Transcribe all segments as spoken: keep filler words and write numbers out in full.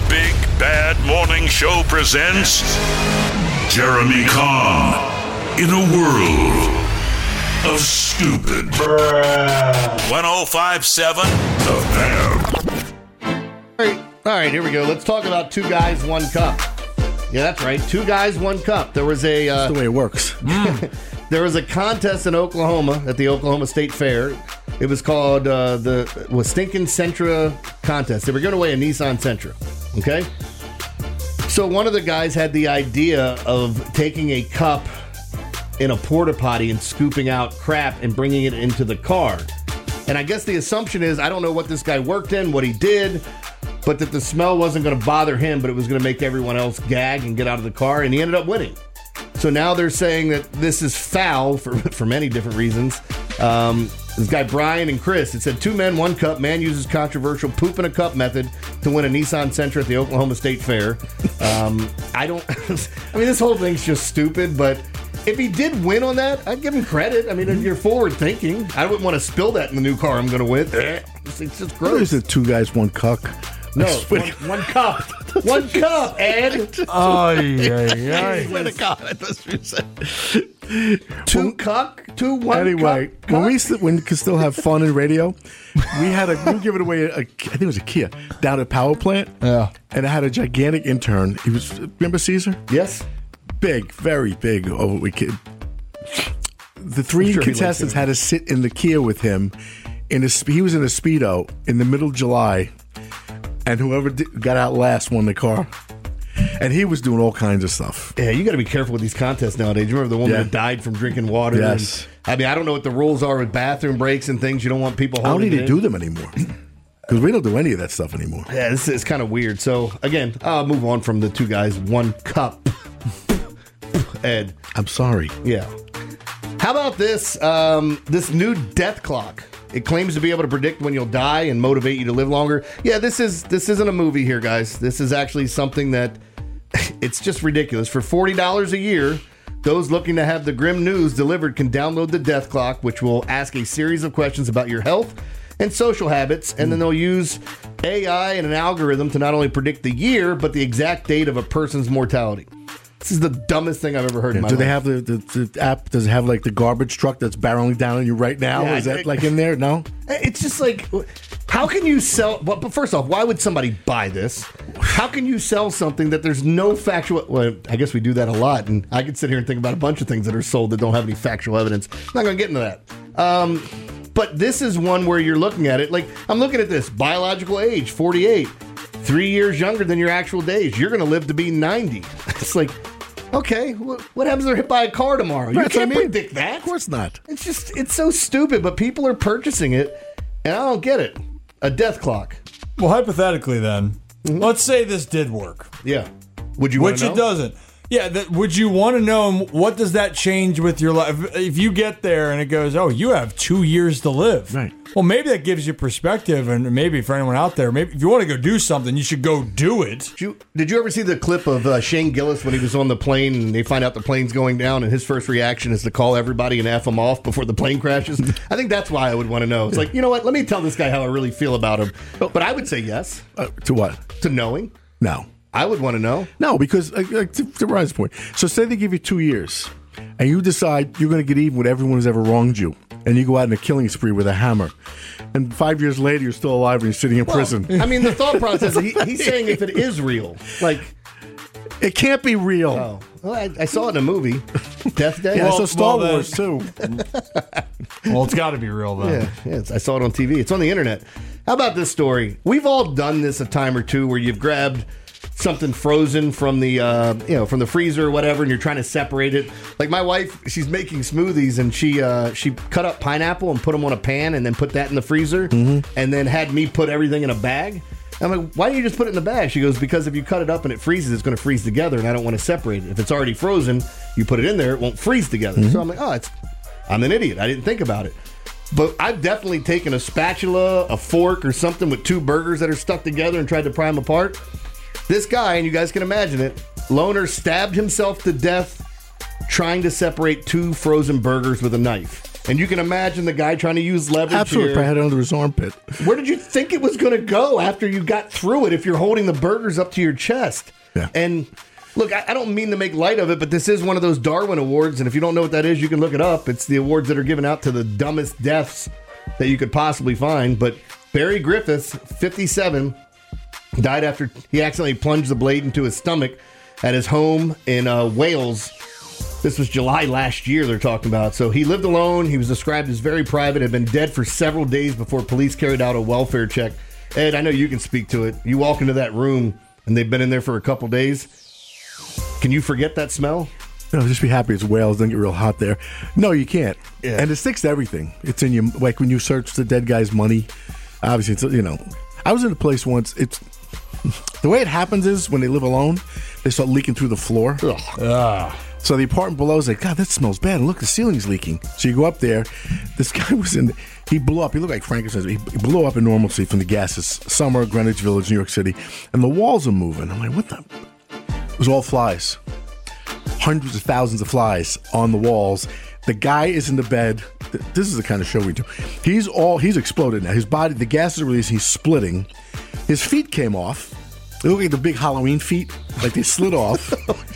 The Big Bad Morning Show presents Jeremy Kahn in a world of stupid. one oh five point seven The Fan. All right, all right, here we go. Let's talk about Two Guys, One Cup. Yeah, that's right. Two Guys, One Cup. There was a... Uh, that's the way it works. There was a contest in Oklahoma at the Oklahoma State Fair. It was called uh, the was Stinkin' Sentra contest. They were giving away a Nissan Sentra. Okay? So one of the guys had the idea of taking a cup in a porta potty and scooping out crap and bringing it into the car. And I guess the assumption is, I don't know what this guy worked in, what he did, but that the smell wasn't going to bother him, but it was going to make everyone else gag and get out of the car, and he ended up winning. So now they're saying that this is foul for, for many different reasons. Um, this guy Brian and Chris, it said two men, one cup. Man uses controversial poop in a cup method to win a Nissan Sentra at the Oklahoma State Fair. Um, I don't, I mean, this whole thing's just stupid, but if he did win on that, I'd give him credit. I mean, if you're forward thinking, I wouldn't want to spill that in the new car I'm going to win. It's, it's just gross. There's the Two Guys, One Cuck. No, one, one cup. One cup, Ed. Oh, yeah, yeah. Swear to God, I thought you said. Two cuck, two one Anyway, cup, when we st- when we could still have fun in radio, we had a we were giving away a, a I think it was a Kia down at Power Plant. Yeah. And I had a gigantic intern. He was remember Caesar? Yes. Big, very big. Oh, we kid. The three sure he contestants likes it. had to sit in the Kia with him. In a, sp- he was in a Speedo in the middle of July. And whoever did, got out last won the car. And he was doing all kinds of stuff. Yeah, you got to be careful with these contests nowadays. You remember the woman Yeah. that died from drinking water? Yes. And, I mean, I don't know what the rules are with bathroom breaks and things. You don't want people I don't holding need it to in. do them anymore. Because we don't do any of that stuff anymore. Yeah, this is kind of weird. So, again, I'll move on from the Two Guys, One Cup. Ed. I'm sorry. Yeah. How about this? Um, this new death clock. It claims to be able to predict when you'll die and motivate you to live longer. Yeah, this is this isn't a movie here, guys. This is actually something that it's just ridiculous. For forty dollars a year, those looking to have the grim news delivered can download the death clock, which will ask a series of questions about your health and social habits, and then they'll use A I and an algorithm to not only predict the year, but the exact date of a person's mortality. This is the dumbest thing I've ever heard in my Do life. they have the, the, the app? Does it have like the garbage truck that's barreling down on you right now? Yeah, Is that I- like in there? No? It's just like, how can you sell? Well, but first off, why would somebody buy this? How can you sell something that there's no factual? Well, I guess we do that a lot, and I could sit here and think about a bunch of things that are sold that don't have any factual evidence. I'm not going to get into that. Um, but this is one where you're looking at it like, I'm looking at this biological age, forty-eight, three years younger than your actual days. You're going to live to be ninety. It's like, okay, what, what happens if they're hit by a car tomorrow? You That's what I can't mean. predict that. Of course not. It's just, it's so stupid, but people are purchasing it, and I don't get it. A death clock. Well, hypothetically, then, Mm-hmm. let's say this did work, Yeah. Would you want which to know? it doesn't. Yeah, that, would you want to know what does that change with your life? If you get there and it goes, oh, you have two years to live. Right. Well, maybe that gives you perspective, and maybe for anyone out there, maybe if you want to go do something, you should go do it. Did you, did you ever see the clip of uh, Shane Gillis when he was on the plane and they find out the plane's going down and his first reaction is to call everybody and F them off before the plane crashes? I think that's why I would want to know. It's like, you know what? Let me tell this guy how I really feel about him. But I would say yes Uh, to what? to knowing. No. I would want to know. No, because like, like, to, to Ryan's point. So say they give you two years, and you decide you're going to get even with everyone who's ever wronged you, and you go out in a killing spree with a hammer, and five years later you're still alive and you're sitting in prison. I mean, the thought process, he, he's saying if it is real. Like, It can't be real. oh, well, I, I saw it in a movie, Death Day. Yeah, I Well, saw Star well, Wars then- too. Well, it's got to be real, then. Yeah, yeah, it's- I saw it on T V. It's on the internet. How about this story? We've all done this a time or two where you've grabbed something frozen from the uh, you know from the freezer or whatever, and you're trying to separate it. Like my wife, she's making smoothies, and she uh, she cut up pineapple and put them on a pan, and then put that in the freezer, and then had me put everything in a bag. I'm like, why don't you just put it in the bag? She goes, because if you cut it up and it freezes, it's going to freeze together, and I don't want to separate it. If it's already frozen, you put it in there, it won't freeze together. So I'm like, oh, it's I'm an idiot. I didn't think about it. But I've definitely taken a spatula, a fork, or something with two burgers that are stuck together and tried to pry them apart. This guy, and you guys can imagine it, loner stabbed himself to death trying to separate two frozen burgers with a knife. And you can imagine the guy trying to use leverage Absolutely, here. had it under his armpit. Where did you think it was going to go after you got through it if you're holding the burgers up to your chest? Yeah. And look, I, I don't mean to make light of it, but this is one of those Darwin Awards. And if you don't know what that is, you can look it up. It's the awards that are given out to the dumbest deaths that you could possibly find. But Barry Griffiths, fifty-seven, died after he accidentally plunged the blade into his stomach at his home in uh, Wales. This was July last year they're talking about. So he lived alone. He was described as very private, had been dead for several days before police carried out a welfare check. Ed, I know you can speak to it. You walk into that room and they've been in there for a couple days. Can you forget that smell? No, just be happy it's Wales. Don't get real hot there. No, you can't. Yeah. And it sticks to everything. It's in your, like when you search the dead guy's money. Obviously, it's, you know, I was in a place once. It's the way it happens is when they live alone, they start leaking through the floor. Ah. So the apartment below is like, God, that smells bad. And look, the ceiling's leaking. So you go up there. This guy was in, he blew up. He looked like Frankenstein. He, he blew up in normalcy from the gases. Summer, Greenwich Village, New York City. And the walls are moving. I'm like, what the? It was all flies. Hundreds of thousands of flies on the walls. The guy is in the bed. This is the kind of show we do. He's all, he's exploded now. His body, the gas is released. He's splitting. His feet came off. They look like the big Halloween feet. Like they slid off.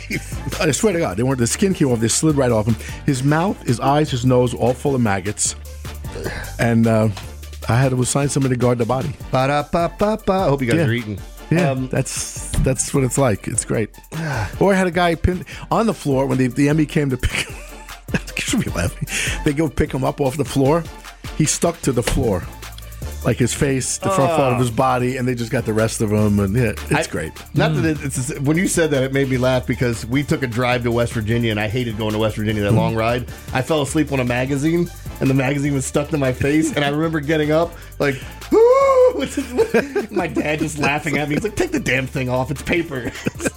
I swear to God, they weren't. The skin came off. They slid right off him. His mouth, his eyes, his nose, all full of maggots. And uh, I had to assign somebody to guard the body. Ba-da-ba-ba-ba. I hope you guys Yeah. are eating. Yeah, Um, that's that's what it's like. It's great. Or I had a guy pinned on the floor when the, the M E came to pick him. You should be laughing. They go pick him up off the floor. He stuck to the floor. Like his face, the front part of his body, and they just got the rest of him. And yeah, it's I- great. Not that it, it's when you said that, it made me laugh because we took a drive to West Virginia, and I hated going to West Virginia, that long ride. I fell asleep on a magazine, and the magazine was stuck to my face, and I remember getting up like, "Ooh!" with my dad just laughing at me. He's like, "Take the damn thing off, it's paper."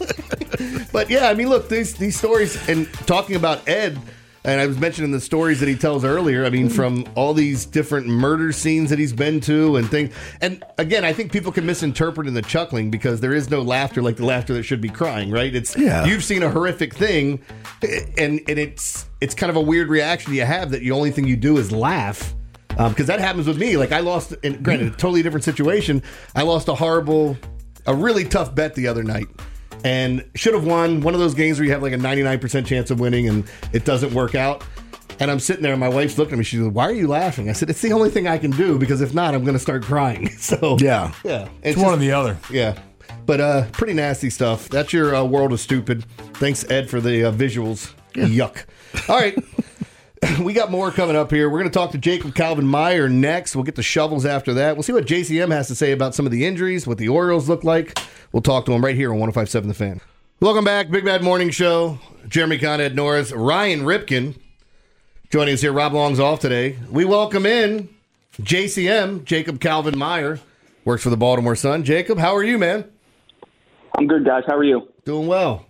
But yeah, I mean, look, these these stories, and talking about Ed. And I was mentioning the stories that he tells earlier. I mean, from all these different murder scenes that he's been to and things. And again, I think people can misinterpret in the chuckling because there is no laughter like the laughter that should be crying, right? It's Yeah. You've seen a horrific thing, and and it's it's kind of a weird reaction you have that the only thing you do is laugh. Because that happens with me. Like I lost, and granted, a totally different situation. I lost a horrible, a really tough bet the other night. And should have won one of those games where you have like a ninety-nine percent chance of winning and it doesn't work out. And I'm sitting there and my wife's looking at me. She's like, "Why are you laughing?" I said, "It's the only thing I can do because if not, I'm going to start crying." So Yeah. yeah, It's one or the other. yeah. But uh, pretty nasty stuff. That's your uh, world of stupid. Thanks, Ed, for the uh, visuals. Yuck. All right. We got more coming up here. We're going to talk to Jacob Calvin Meyer next. We'll get the shovels after that. We'll see what J C M has to say about some of the injuries, what the Orioles look like. We'll talk to him right here on one oh five point seven The Fan. Welcome back, Big Bad Morning Show. Jeremy Conn, Ed Norris, Ryan Ripken joining us here. Rob Long's off today. We welcome in J C M, Jacob Calvin Meyer, works for the Baltimore Sun. Jacob, how are you, man? I'm good, guys. How are you? Doing well.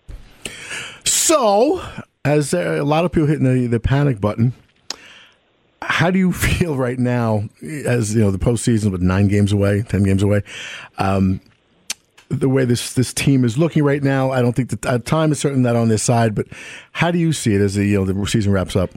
So, as uh, a lot of people hitting the, the panic button, how do you feel right now as, you know, the postseason with nine games away, ten games away? Um, the way this, this team is looking right now, I don't think that uh, time is certainly not on their side, but how do you see it as the, you know, the season wraps up?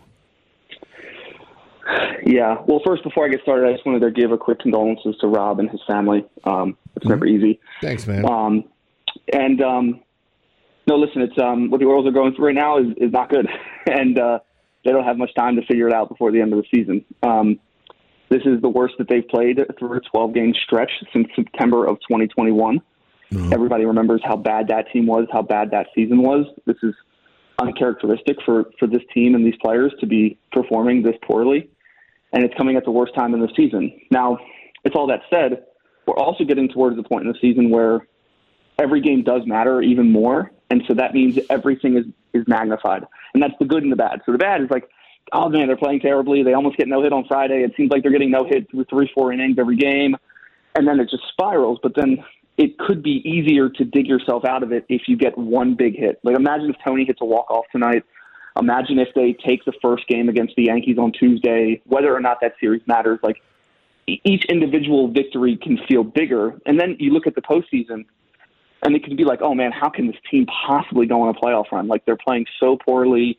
Yeah. Well, first, before I get started, I just wanted to give a quick condolences to Rob and his family. Um, it's never easy. Thanks, man. Um, and um, no, listen, it's um, what the Orioles are going through right now is, is not good, and uh, they don't have much time to figure it out before the end of the season. Um, this is the worst that they've played through a twelve-game stretch since September of twenty twenty-one. Mm-hmm. Everybody remembers how bad that team was, how bad that season was. This is uncharacteristic for, for this team and these players to be performing this poorly, and it's coming at the worst time in the season. Now, with all that said, we're also getting towards the point in the season where every game does matter even more, and so that means everything is, is magnified. And that's the good and the bad. So the bad is like, oh, man, they're playing terribly. They almost get no-hit on Friday. It seems like they're getting no-hit through three, four innings every game, and then it just spirals. But then it could be easier to dig yourself out of it if you get one big hit. Like, imagine if Tony hits a walk-off tonight. Imagine if they take the first game against the Yankees on Tuesday, whether or not that series matters. Like, each individual victory can feel bigger. And then you look at the postseason, and it can be like, oh, man, how can this team possibly go on a playoff run? Like, they're playing so poorly.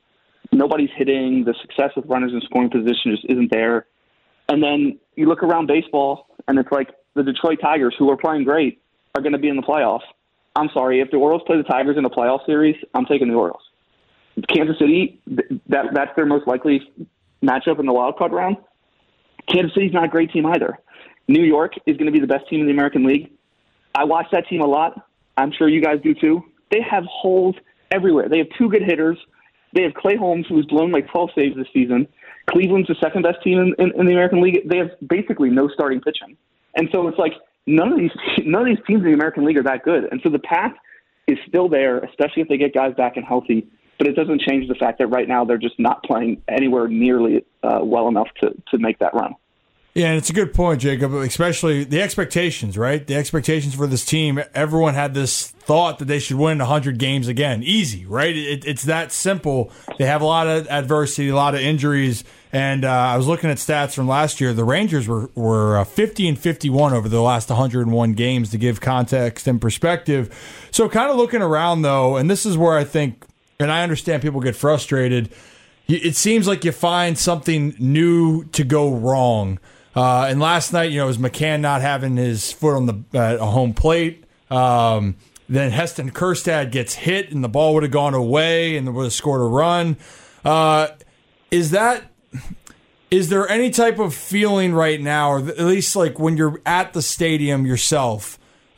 Nobody's hitting. The success with runners in scoring position just isn't there. And then you look around baseball, and it's like the Detroit Tigers, who are playing great, are going to be in the playoffs. I'm sorry, if the Orioles play the Tigers in a playoff series, I'm taking the Orioles. Kansas City, that that's their most likely matchup in the wild card round. Kansas City's not a great team either. New York is going to be the best team in the American League. I watch that team a lot. I'm sure you guys do too. They have holes everywhere. They have two good hitters. They have Clay Holmes, who's blown like twelve saves this season. Cleveland's the second best team in, in, in the American League. They have basically no starting pitching. And so it's like none of these none of these teams in the American League are that good. And so the path is still there, especially if they get guys back and healthy. But it doesn't change the fact that right now they're just not playing anywhere nearly uh, well enough to, to make that run. Yeah, and it's a good point, Jacob, especially the expectations, right? The expectations for this team. Everyone had this thought that they should win one hundred games again. Easy, right? It, it's that simple. They have a lot of adversity, a lot of injuries, and uh, I was looking at stats from last year. The Rangers were, were uh, fifty and fifty-one over the last one hundred one games, to give context and perspective. So kind of looking around, though, and this is where I think, and I understand people get frustrated, it seems like you find something new to go wrong. Uh, and last night, you know, it was McCann not having his foot on the uh, home plate. Um, then Heston Kjerstad gets hit, and the ball would have gone away, and they would have scored a run. Uh, is that is there any type of feeling right now, or at least like when you're at the stadium yourself?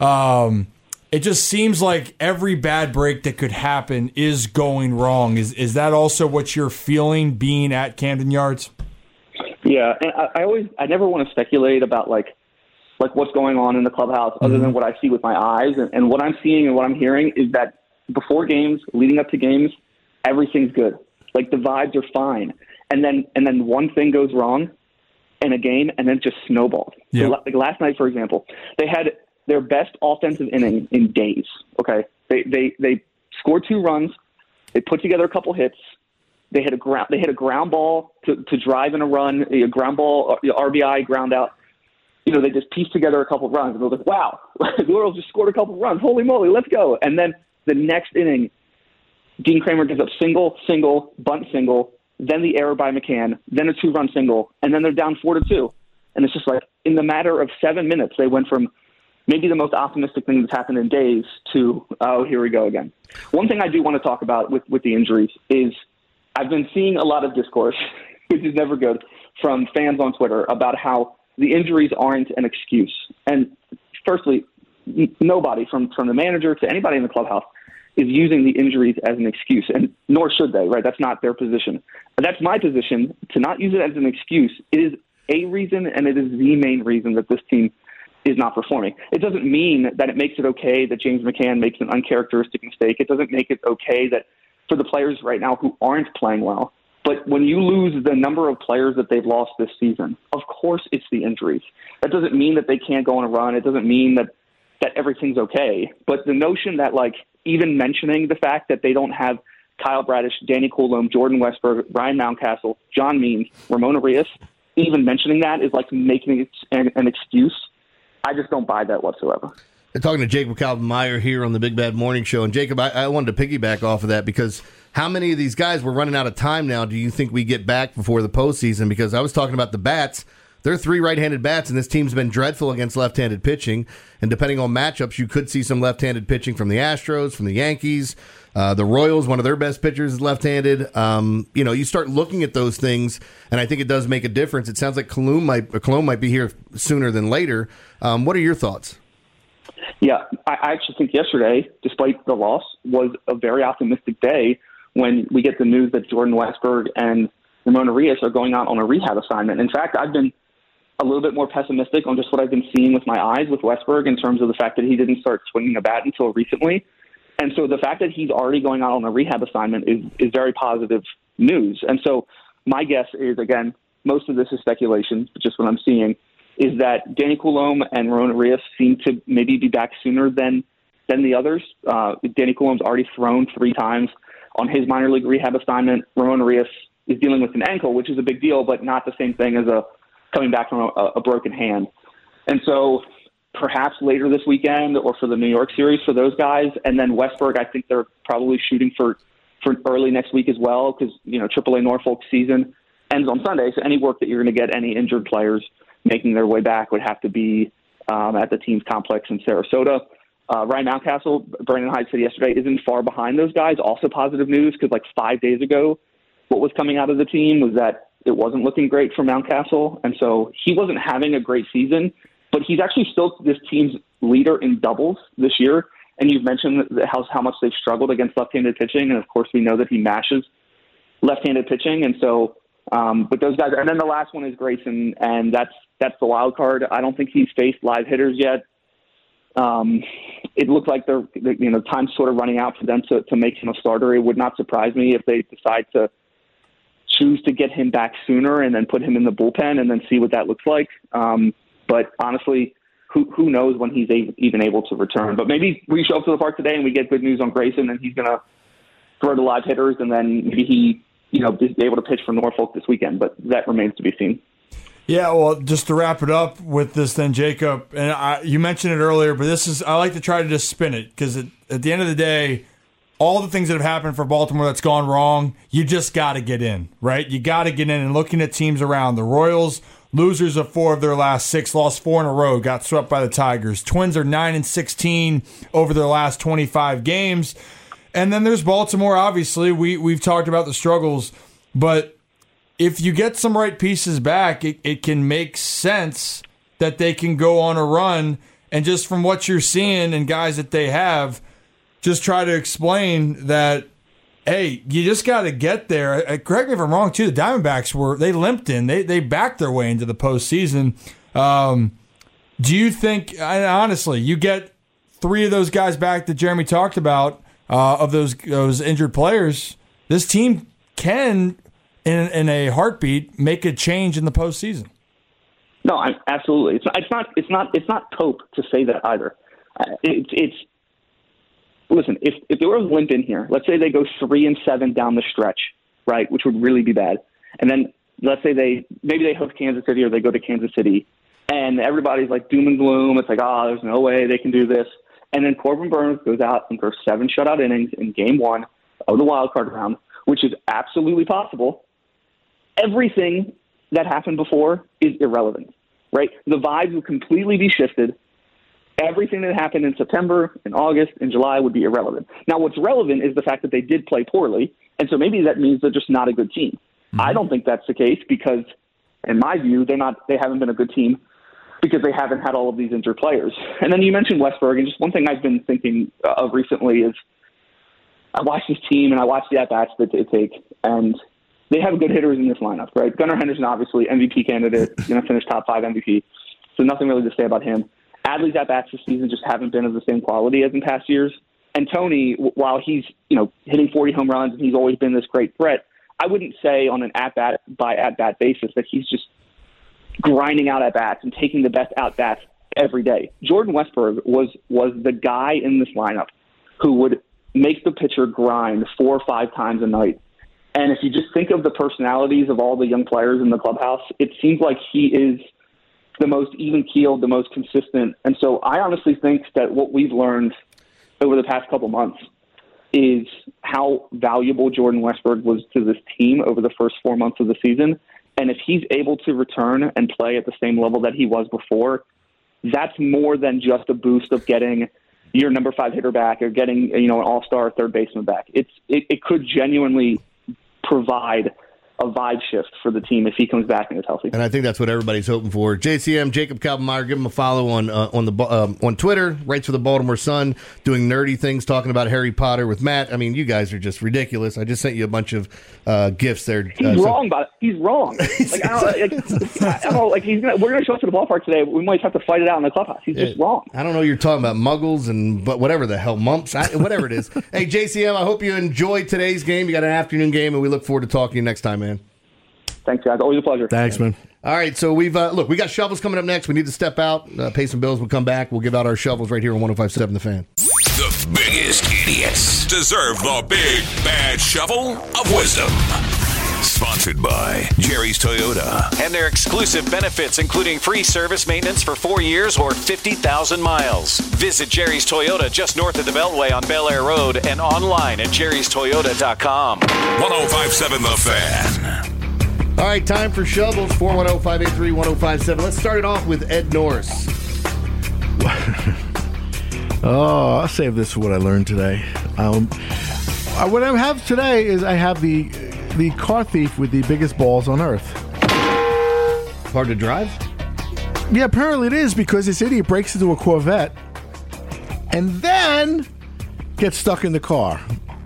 Um, it just seems like every bad break that could happen is going wrong. Is is that also what you're feeling being at Camden Yards? Yeah, and I, I always, I never want to speculate about like, like what's going on in the clubhouse, mm-hmm. other than what I see with my eyes, and, and what I'm seeing and what I'm hearing is that before games, leading up to games, everything's good. Like the vibes are fine, and then and then one thing goes wrong in a game, and then it just snowballs. Yep. So, like last night, for example, they had their best offensive inning in days. Okay, they they they scored two runs, they put together a couple hits. They hit a ground. They hit a ground ball to, to drive in a run, a ground ball, R B I, ground out. You know, they just pieced together a couple runs, and they're like, "Wow, the Orioles just scored a couple runs! Holy moly, let's go!" And then the next inning, Dean Kramer gives up single, single, bunt single, then the error by McCann, then a two-run single, and then they're down four to two. And it's just like in the matter of seven minutes, they went from maybe the most optimistic thing that's happened in days to oh, here we go again. One thing I do want to talk about with with the injuries is, I've been seeing a lot of discourse, which is never good, from fans on Twitter about how the injuries aren't an excuse. And firstly, n- nobody from, from the manager to anybody in the clubhouse is using the injuries as an excuse, and nor should they, right? That's not their position. But that's my position, to not use it as an excuse. It is a reason, and it is the main reason that this team is not performing. It doesn't mean that it makes it okay that James McCann makes an uncharacteristic mistake. It doesn't make it okay that for the players right now who aren't playing well. But when you lose the number of players that they've lost this season, of course it's the injuries. That doesn't mean that they can't go on a run. It doesn't mean that, that everything's okay. But the notion that, like, even mentioning the fact that they don't have Kyle Bradish, Danny Coulombe, Jordan Westberg, Ryan Mountcastle, John Means, Ramon Arias, even mentioning that is like making it an, an excuse. I just don't buy that whatsoever. And talking to Jacob Kaltenmeyer here on the Big Bad Morning Show. And Jacob, I, I wanted to piggyback off of that because how many of these guys, we're running out of time now, do you think we get back before the postseason? Because I was talking about the bats. There are three right-handed bats, and this team's been dreadful against left-handed pitching. And depending on matchups, you could see some left-handed pitching from the Astros, from the Yankees. Uh, the Royals, one of their best pitchers is left-handed. Um, you know, you start looking at those things, and I think it does make a difference. It sounds like Cologne might, Cologne might be here sooner than later. Um, what are your thoughts? Yeah, I actually think yesterday, despite the loss, was a very optimistic day when we get the news that Jordan Westberg and Ramon Arias are going out on a rehab assignment. In fact, I've been a little bit more pessimistic on just what I've been seeing with my eyes with Westberg in terms of the fact that he didn't start swinging a bat until recently. And so the fact that he's already going out on a rehab assignment is, is very positive news. And so my guess is, again, most of this is speculation, but just what I'm seeing, is that Danny Coulombe and Ramon Arias seem to maybe be back sooner than than the others. Uh, Danny Coulombe's already thrown three times on his minor league rehab assignment. Ramon Arias is dealing with an ankle, which is a big deal, but not the same thing as a coming back from a, a broken hand. And so perhaps later this weekend or for the New York series for those guys. And then Westberg, I think they're probably shooting for, for early next week as well, because, you know, triple A Norfolk season ends on Sunday. So any work that you're going to get any injured players making their way back would have to be um, at the team's complex in Sarasota. Uh, Ryan Mountcastle, Brandon Hyde said yesterday, isn't far behind those guys. Also positive news, because like five days ago, what was coming out of the team was that it wasn't looking great for Mountcastle. And so he wasn't having a great season, but he's actually still this team's leader in doubles this year. And you've mentioned how, how much they've struggled against left-handed pitching. And of course, we know that he mashes left-handed pitching. And so um, with those guys, and then the last one is Grayson, and that's, that's the wild card. I don't think he's faced live hitters yet. Um, it looked like they're, you know, time's sort of running out for them to, to make him a starter. It would not surprise me if they decide to choose to get him back sooner and then put him in the bullpen and then see what that looks like. Um, but honestly, who who knows when he's a, even able to return. But maybe we show up to the park today and we get good news on Grayson and he's going to throw to live hitters, and then maybe he, you know, is able to pitch for Norfolk this weekend. But that remains to be seen. Yeah, well, just to wrap it up with this then, Jacob, and I, you mentioned it earlier, but this is, I like to try to just spin it, because at, at the end of the day, all the things that have happened for Baltimore that's gone wrong, you just got to get in, right? You got to get in. And looking at teams around, the Royals, losers of four of their last six, lost four in a row, got swept by the Tigers. Twins are nine and sixteen over their last twenty-five games. And then there's Baltimore, obviously. We, we've talked about the struggles, but if you get some right pieces back, it, it can make sense that they can go on a run. And just from what you're seeing and guys that they have, just try to explain that, hey, you just got to get there. Uh, correct me if I'm wrong, too. The Diamondbacks, were they limped in. They they backed their way into the postseason. Um, do you think, honestly, you get three of those guys back that Jeremy talked about, uh, of those those injured players, this team can, in, in a heartbeat, make a change in the postseason? No, I, absolutely. It's not. It's not. It's not. It's not cope to say that either. Uh, it's. It's. Listen, if if there was limp in here, let's say they go three and seven down the stretch, right, which would really be bad, and then let's say they maybe they host Kansas City or they go to Kansas City, and everybody's like doom and gloom. It's like, oh, there's no way they can do this, and then Corbin Burns goes out and throws seven shutout innings in Game One of the wild card round, which is absolutely possible. Everything that happened before is irrelevant, right? The vibes would completely be shifted. Everything that happened in September, in August, in July would be irrelevant. Now, what's relevant is the fact that they did play poorly, and so maybe that means they're just not a good team. Mm-hmm. I don't think that's the case because, in my view, they're not. They haven't been a good team because they haven't had all of these injured players. And then you mentioned Westburg, and just one thing I've been thinking of recently is I watch this team and I watch the at-bats that they take, and they have good hitters in this lineup, right? Gunnar Henderson, obviously, M V P candidate, going to finish top five M V P, so nothing really to say about him. Adley's at-bats this season just haven't been of the same quality as in past years. And Tony, while he's, you know, hitting forty home runs and he's always been this great threat, I wouldn't say on an at-bat by at-bat basis that he's just grinding out at-bats and taking the best at-bats every day. Jordan Westburg was was the guy in this lineup who would make the pitcher grind four or five times a night. And if you just think of the personalities of all the young players in the clubhouse, it seems like he is the most even-keeled, the most consistent. And so I honestly think that what we've learned over the past couple months is how valuable Jordan Westburg was to this team over the first four months of the season. And if he's able to return and play at the same level that he was before, that's more than just a boost of getting your number five hitter back or getting, you know, an all-star third baseman back. It's it, it could genuinely provide a vibe shift for the team if he comes back and is healthy. And I think that's what everybody's hoping for. J C M, Jacob Kalbenmeyer, give him a follow on uh, on the um, on Twitter, writes for the Baltimore Sun, doing nerdy things, talking about Harry Potter with Matt. I mean, you guys are just ridiculous. I just sent you a bunch of uh, gifts there. He's uh, wrong, so- but he's wrong. Like, I don't, like, I don't know, like he's gonna, we're going to show up to the ballpark today. We might have to fight it out in the clubhouse. He's just it, wrong. I don't know. You're talking about muggles and but whatever the hell, mumps, I, whatever it is. Hey, J C M, I hope you enjoyed today's game. You got an afternoon game, and we look forward to talking to you next time, man. Thanks, guys. Always a pleasure. Thanks, man. All right, so we've uh, look, we got shovels coming up next. We need to step out, uh, pay some bills. We'll come back. We'll give out our shovels right here on one oh five point seven The Fan. The biggest idiots deserve the big bad shovel of wisdom. Sponsored by Jerry's Toyota. And their exclusive benefits, including free service maintenance for four years or fifty thousand miles. Visit Jerry's Toyota just north of the Beltway on Bel Air Road and online at jerrys toyota dot com. ten fifty-seven The Fan. All right, time for shovels. four one zero, five eight three, one zero five seven. Let's start it off with Ed Norris. Oh, I'll save this for what I learned today. Um, uh, what I have today is I have the the car thief with the biggest balls on earth. Hard to drive? Yeah, apparently it is, because this idiot breaks into a Corvette and then gets stuck in the car.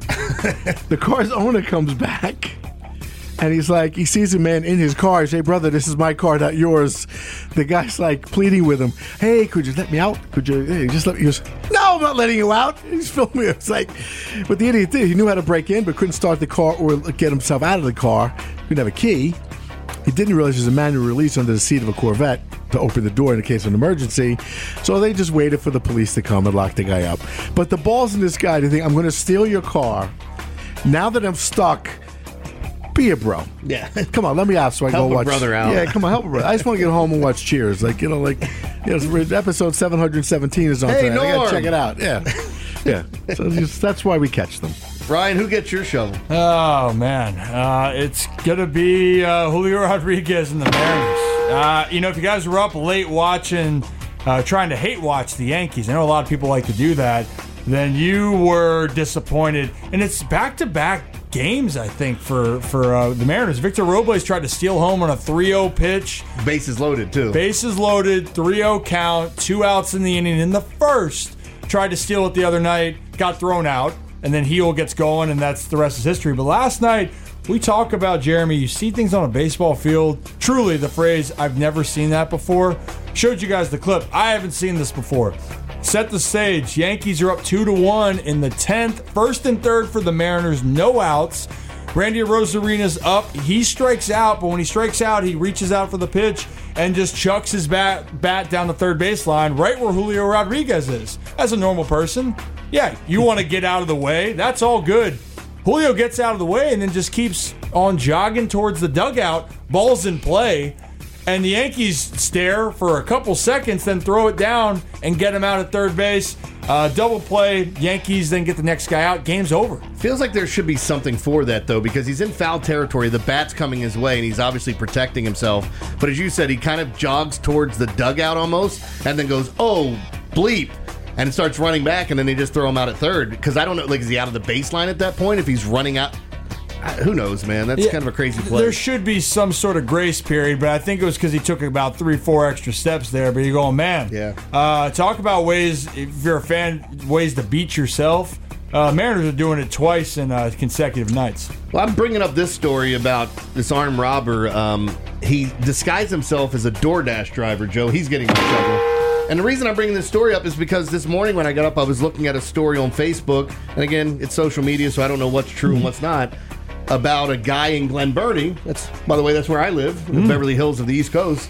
The car's owner comes back and he's like, he sees a man in his car. He says, hey, brother, this is my car, not yours. The guy's like pleading with him. Hey, could you let me out? Could you hey, just let me? He goes, no, I'm not letting you out. He's filming. It's like, what the idiot did, he knew how to break in, but couldn't start the car or get himself out of the car. He didn't have a key. He didn't realize there's a manual release under the seat of a Corvette to open the door in the case of an emergency. So they just waited for the police to come and lock the guy up. But the balls in this guy to think, I'm going to steal your car. Now that I'm stuck, be a bro. Yeah. Come on, let me out so I Help go a watch. brother out. Yeah, come on, help a brother. I just want to get home and watch Cheers. Like, you know, like, you know, episode seven hundred seventeen is on Hey, tonight. I got Norm. to check it out. Yeah. Yeah. So just, that's why we catch them. Ryan, who gets your shovel? Oh, man. Uh, it's going to be uh, Julio Rodriguez and the Mariners. Uh, you know, if you guys were up late watching, uh, trying to hate watch the Yankees, I know a lot of people like to do that, then you were disappointed. And it's back-to-back games, I think, for, for uh, the Mariners. Victor Robles tried to steal home on a three oh pitch. Bases loaded, too. Bases loaded, three oh count, two outs in the inning. In the first, tried to steal it the other night, got thrown out. And then Heel gets going, and that's the rest is history. But last night, we talk about, Jeremy, you see things on a baseball field. Truly, the phrase, I've never seen that before. Showed you guys the clip. I haven't seen this before. Set the stage. Yankees are up two to one in the tenth. First and third for the Mariners, no outs. Randy Arozarena's up. He strikes out, but when he strikes out, he reaches out for the pitch and just chucks his bat, bat down the third baseline, right where Julio Rodriguez is. As a normal person, yeah, you want to get out of the way. That's all good. Julio gets out of the way and then just keeps on jogging towards the dugout. Ball's in play. And the Yankees stare for a couple seconds, then throw it down and get him out at third base. Uh, double play. Yankees then get the next guy out. Game's over. Feels like there should be something for that, though, because he's in foul territory. The bat's coming his way, and he's obviously protecting himself. But as you said, he kind of jogs towards the dugout almost and then goes, oh, bleep. And starts running back, and then they just throw him out at third. Because I don't know, like, is he out of the baseline at that point if he's running out? Who knows, man? That's yeah, kind of a crazy play. There should be some sort of grace period, but I think it was because he took about three, four extra steps there. But you're going, man. Yeah. Uh, talk about ways, if you're a fan, ways to beat yourself. Uh, Mariners are doing it twice in uh, consecutive nights. Well, I'm bringing up this story about this armed robber. Um, he disguised himself as a DoorDash driver, Joe. He's getting in trouble. And the reason I'm bringing this story up is because this morning when I got up, I was looking at a story on Facebook. And again, it's social media, so I don't know what's true and what's not. About a guy in Glen Burnie. That's, by the way, that's where I live, in the mm. Beverly Hills of the East Coast.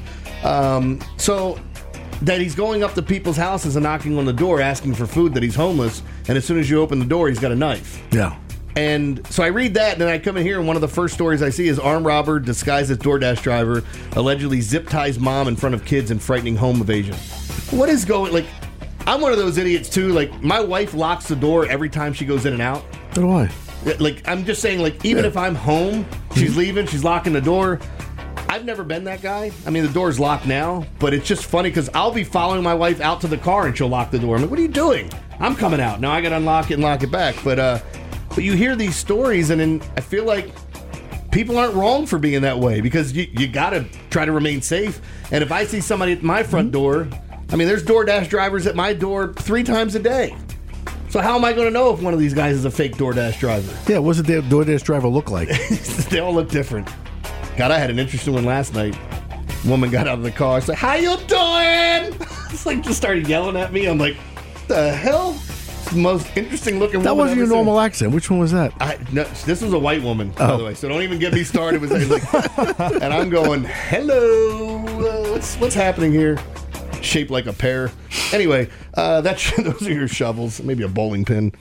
Um, so that he's going up to people's houses and knocking on the door asking for food, that he's homeless. And as soon as you open the door, he's got a knife. Yeah. And so I read that, and then I come in here, and one of the first stories I see is armed robber disguised as DoorDash driver allegedly zip ties mom in front of kids in frightening home evasion. What is going, like, I'm one of those idiots, too. Like, my wife locks the door every time she goes in and out. So do I. Like, I'm just saying, like, even yeah. if I'm home, she's leaving, she's locking the door. I've never been that guy. I mean, the door's locked now, but it's just funny because I'll be following my wife out to the car and she'll lock the door. I'm like, what are you doing? I'm coming out. Now I got to unlock it and lock it back. But, uh, but you hear these stories, and then I feel like people aren't wrong for being that way because you, you got to try to remain safe. And if I see somebody at my front door, I mean, there's DoorDash drivers at my door three times a day. So how am I going to know if one of these guys is a fake DoorDash driver? Yeah, what's the DoorDash driver look like? They all look different. God, I had an interesting one last night. Woman got out of the car. It's like, how you doing? It's like, just started yelling at me. I'm like, the hell? It's the most interesting looking that woman wasn't your seen. Normal accent. Which one was that? I, no, this was a white woman, by oh. the way. So don't even get me started with like, and I'm going, hello, uh, what's what's happening here? Shaped like a pear. Anyway, uh, that's those are your shovels. Maybe a bowling pin.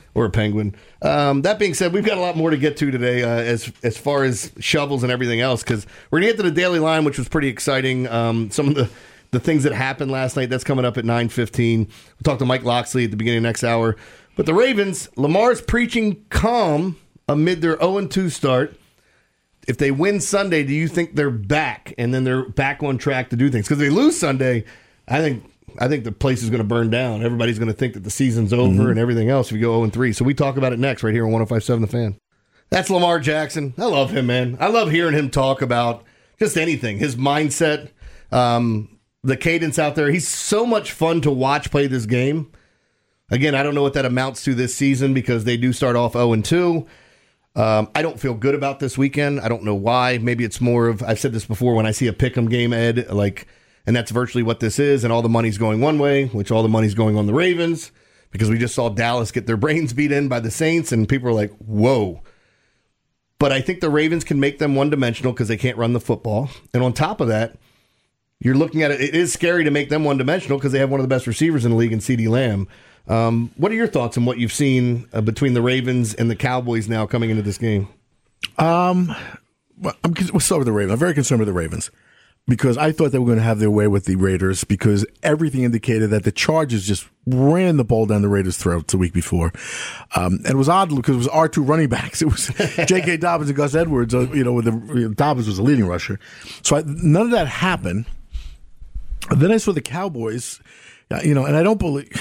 or a penguin. Um, that being said, we've got a lot more to get to today uh, as as far as shovels and everything else, because we're going to get to the Daily Line, which was pretty exciting. Um, some of the, the things that happened last night, that's coming up at nine fifteen. We'll talk to Mike Loxley at the beginning of next hour. But the Ravens, Lamar's preaching calm amid their oh and two start. If they win Sunday, do you think they're back and then they're back on track to do things? Because they lose Sunday, I think I think the place is going to burn down. Everybody's going to think that the season's over mm-hmm. and everything else if you go oh and three. So we talk about it next right here on one oh five point seven The Fan. That's Lamar Jackson. I love him, man. I love hearing him talk about just anything. His mindset, um, the cadence out there. He's so much fun to watch play this game. Again, I don't know what that amounts to this season because they do start off oh and two. Um, I don't feel good about this weekend. I don't know why. Maybe it's more of, I've said this before, when I see a pick'em game, Ed, like, and that's virtually what this is, and all the money's going one way, which all the money's going on the Ravens, because we just saw Dallas get their brains beat in by the Saints, and people are like, whoa. But I think the Ravens can make them one-dimensional because they can't run the football. And on top of that, you're looking at it, it is scary to make them one-dimensional because they have one of the best receivers in the league in CeeDee Lamb. Um, what are your thoughts on what you've seen uh, between the Ravens and the Cowboys now coming into this game? Um, well, I'm, we'll start with the Ravens. I'm very concerned with the Ravens because I thought they were going to have their way with the Raiders because everything indicated that the Chargers just ran the ball down the Raiders' throats the week before. Um, and it was odd because it was our two running backs. It was J K. Dobbins and Gus Edwards. Uh, you know, with the you know, Dobbins was the leading rusher. So I, none of that happened. Then I saw the Cowboys, you know, and I don't believe...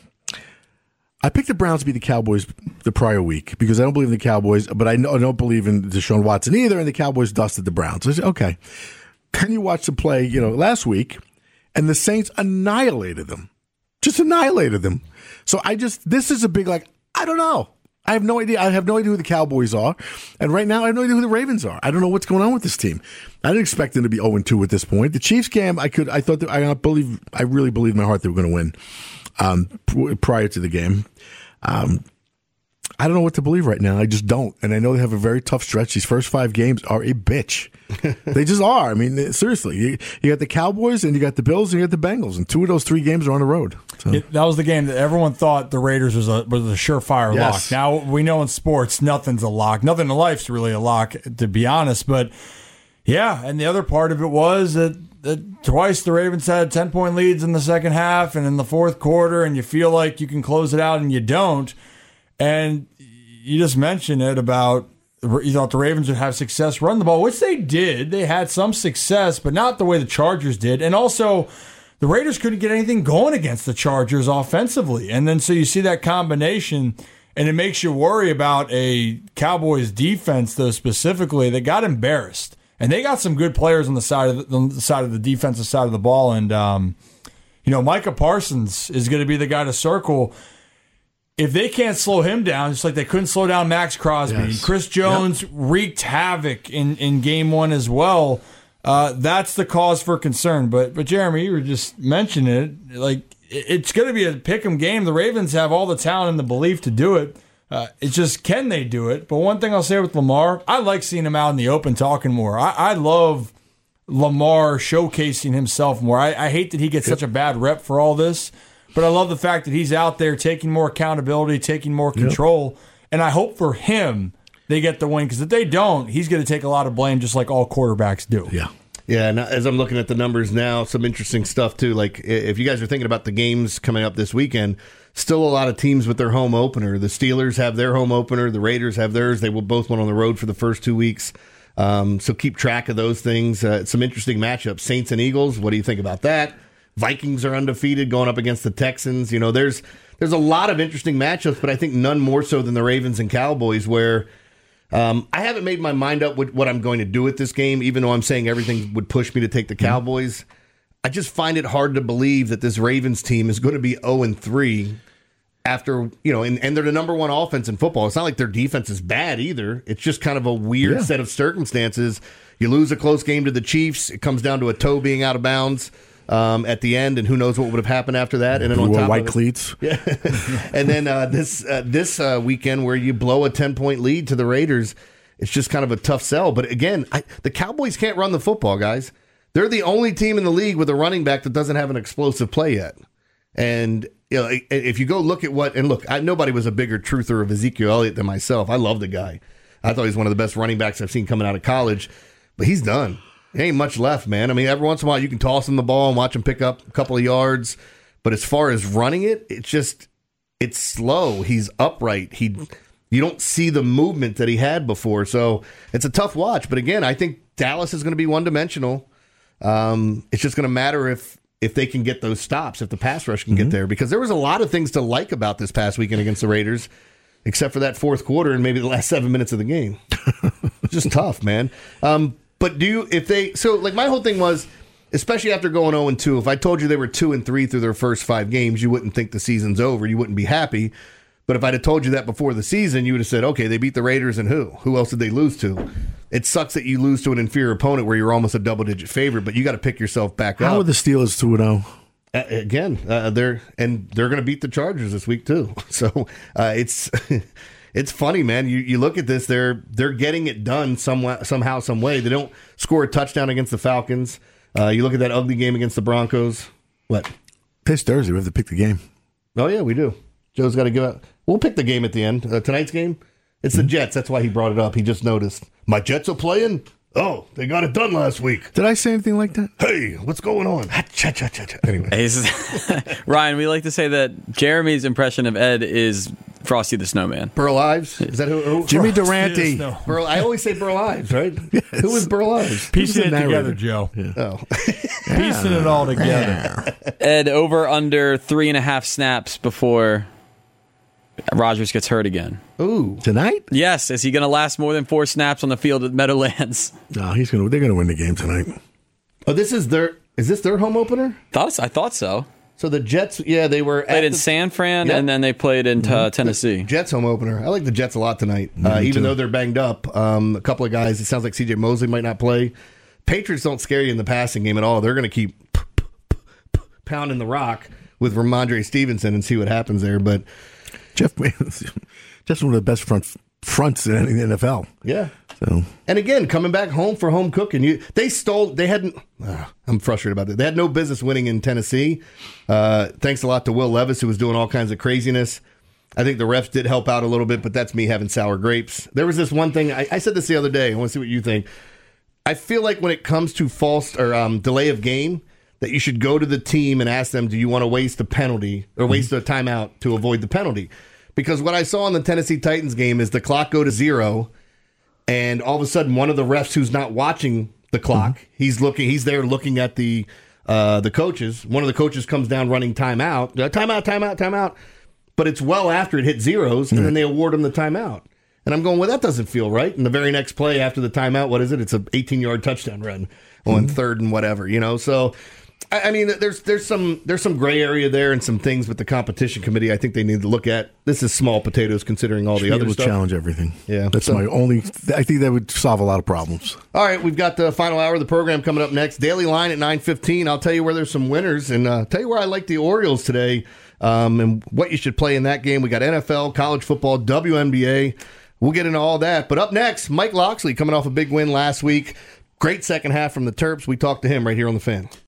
I picked the Browns to beat the Cowboys the prior week because I don't believe in the Cowboys, but I don't believe in Deshaun Watson either, and the Cowboys dusted the Browns. So I said, okay. Then you watch them play, you know, last week, and the Saints annihilated them. Just annihilated them. So I just, this is a big, like, I don't know. I have no idea. I have no idea who the Cowboys are. And right now, I have no idea who the Ravens are. I don't know what's going on with this team. I didn't expect them to be oh and two at this point. The Chiefs game, I could, I thought that, I believe, I really believed in my heart they were going to win. Um, prior to the game. Um, I don't know what to believe right now. I just don't. And I know they have a very tough stretch. These first five games are a bitch. They just are. I mean, seriously. You, you got the Cowboys and you got the Bills and you got the Bengals. And two of those three games are on the road. So. It, that was the game that everyone thought the Raiders was a, was a surefire yes. lock. Now, we know in sports, nothing's a lock. Nothing in life's really a lock, to be honest. But, yeah, and the other part of it was that that twice the Ravens had ten-point leads in the second half and in the fourth quarter, and you feel like you can close it out, and you don't. And you just mentioned it about you thought the Ravens would have success run the ball, which they did. They had some success, but not the way the Chargers did. And also, the Raiders couldn't get anything going against the Chargers offensively. And then so you see that combination, and it makes you worry about a Cowboys defense, though, specifically. They got embarrassed. And they got some good players on the side of the, on the side of the defensive side of the ball, and um, you know, Micah Parsons is going to be the guy to circle. If they can't slow him down, just like they couldn't slow down Max Crosby, yes. Chris Jones yep. wreaked havoc in, in game one as well. Uh, that's the cause for concern. But but Jeremy, you were just mentioning it. Like it's going to be a pick'em game. The Ravens have all the talent and the belief to do it. Uh, it's just, can they do it? But one thing I'll say with Lamar, I like seeing him out in the open talking more. I, I love Lamar showcasing himself more. I, I hate that he gets such a bad rep for all this, but I love the fact that he's out there taking more accountability, taking more control, yep. and I hope for him they get the win, because if they don't, he's going to take a lot of blame just like all quarterbacks do. Yeah. Yeah, and as I'm looking at the numbers now, some interesting stuff too. Like if you guys are thinking about the games coming up this weekend, still a lot of teams with their home opener. The Steelers have their home opener. The Raiders have theirs. They will both went on the road for the first two weeks. Um, so keep track of those things. Uh, some interesting matchups. Saints and Eagles. What do you think about that? Vikings are undefeated going up against the Texans. You know, there's there's a lot of interesting matchups, but I think none more so than the Ravens and Cowboys, where um, I haven't made my mind up with what I'm going to do with this game, even though I'm saying everything would push me to take the Cowboys. Mm-hmm. I just find it hard to believe that this Ravens team is going to be oh and three after, you know, and, and they're the number one offense in football. It's not like their defense is bad either. It's just kind of a weird yeah. set of circumstances. You lose a close game to the Chiefs. It comes down to a toe being out of bounds um, at the end, and who knows what would have happened after that. And then on top white of it, cleats. Yeah. and then uh, this uh, this uh, weekend where you blow a ten-point lead to the Raiders, it's just kind of a tough sell. But again, I, the Cowboys can't run the football, guys. They're the only team in the league with a running back that doesn't have an explosive play yet. And you know, if you go look at what, and look, I, nobody was a bigger truther of Ezekiel Elliott than myself. I love the guy. I thought he was one of the best running backs I've seen coming out of college, but he's done. There ain't much left, man. I mean, every once in a while you can toss him the ball and watch him pick up a couple of yards, but as far as running it, it's just, it's slow. He's upright. He, you don't see the movement that he had before, so it's a tough watch. But again, I think Dallas is going to be one-dimensional. Um, it's just going to matter if if they can get those stops, if the pass rush can mm-hmm. get there, because there was a lot of things to like about this past weekend against the Raiders, except for that fourth quarter and maybe the last seven minutes of the game. It's just tough, man. Um, but do you, if they, so like my whole thing was, especially after going oh and two, if I told you they were two and three through their first five games, you wouldn't think the season's over. You wouldn't be happy. But if I'd have told you that before the season, you would have said, okay, they beat the Raiders and who? Who else did they lose to? It sucks that you lose to an inferior opponent where you're almost a double-digit favorite, but you got to pick yourself back up. How are the Steelers two and oh? Uh, again, uh, they're and they're going to beat the Chargers this week too. So uh, it's it's funny, man. You you look at this, they're they're getting it done some, somehow, some way. They don't score a touchdown against the Falcons. Uh, you look at that ugly game against the Broncos. What? This Thursday, we have to pick the game. Oh yeah, we do. Joe's got to give out. We'll pick the game at the end. Uh, tonight's game, it's the Jets. That's why he brought it up. He just noticed. My Jets are playing? Oh, they got it done last week. Did I say anything like that? Hey, what's going on? Anyway. Hey, Ryan, we like to say that Jeremy's impression of Ed is Frosty the Snowman. Burl Ives? Is that who? who? Jimmy Durante. Burl, I always say Burl Ives, right? Yes. Who is Burl Ives? Piecing it together, Joe. Yeah. Oh. Piecing it all together. Ed, over under three and a half snaps before Rodgers gets hurt again. Ooh. Tonight? Yes. Is he going to last more than four snaps on the field at Meadowlands? No, he's going to. They're going to win the game tonight. Oh, this is their. Is this their home opener? Thought, I thought so. So the Jets, yeah, they were played at in the, San Fran, yep. and then they played in uh, Tennessee. Jets home opener. I like the Jets a lot tonight, uh, even too. though they're banged up. Um, a couple of guys. It sounds like C J Mosley might not play. Patriots don't scare you in the passing game at all. They're going to keep pounding the rock with Ramondre Stevenson and see what happens there. But Jeff, just one of the best front fronts in the N F L. Yeah. So, and again, coming back home for home cooking. You they stole. They hadn't. Uh, I'm frustrated about that. They had no business winning in Tennessee. Uh, thanks a lot to Will Levis, who was doing all kinds of craziness. I think the refs did help out a little bit, but that's me having sour grapes. There was this one thing. I, I said this the other day. I want to see what you think. I feel like when it comes to false or um, delay of game, that you should go to the team and ask them, do you want to waste a penalty or waste a timeout to avoid the penalty? Because what I saw in the Tennessee Titans game is the clock go to zero, and all of a sudden one of the refs who's not watching the clock, mm-hmm. he's looking, he's there looking at the uh, the coaches. One of the coaches comes down running timeout, uh, timeout, timeout, timeout. But it's well after it hit zeros, and mm-hmm. then they award him the timeout. And I'm going, well, that doesn't feel right. And the very next play after the timeout, what is it? It's an eighteen-yard touchdown run on mm-hmm. third and whatever, you know. So, I, I mean, there's there's some there's some gray area there and some things with the competition committee I think they need to look at. This is small potatoes considering all the other stuff. Challenge everything. Yeah, that's so, my only. I think that would solve a lot of problems. All right, we've got the final hour of the program coming up next. Daily Line at nine fifteen. I'll tell you where there's some winners and uh, tell you where I like the Orioles today um, and what you should play in that game. We got N F L, college football, W N B A. We'll get into all that. But up next, Mike Locksley coming off a big win last week. Great second half from the Terps. We talked to him right here on The Fan.